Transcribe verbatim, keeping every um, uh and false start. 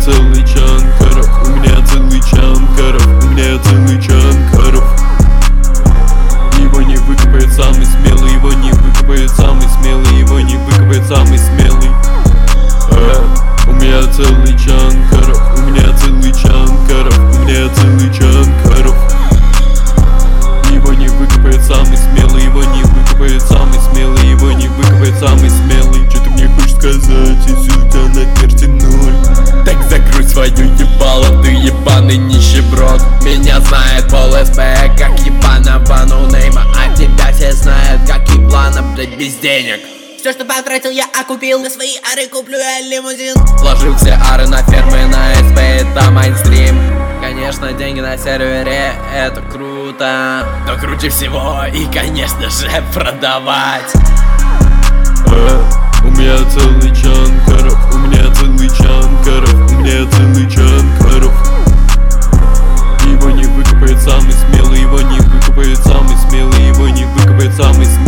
целый чан каров, у меня целый чан каров, у меня целый чан каров. Его не выкопает самый смелый, его не выкопает самый смелый, его не выкопает самый смелый. э, У меня целый чан каров, у меня целый чан каров, у меня целый чан каров. Его не выкопает самый смелый, его не выкопает самый смелый, его не выкопает самый смелый. Что ты мне хочешь сказать, инсульта на карте ноль? Так закрой свою ебало, ты ебаный нищеброд. Меня знает пол СП, как ебаного ноунейма, а тебя все знают, как еблана, блять, без денег. Все, что потратил, я окупил. На свои ары куплю я лимузин. Вложил все ары на фермы, на СП, это майнстрим. Конечно, деньги на сервере, это круто, но круче всего и, конечно же, продавать. э, У меня целый чан каров, у меня целый чан каров, у меня целый чан каров. Его не выкопает самый смелый, его не выкопает самый смелый, его не выкопает самый смелый.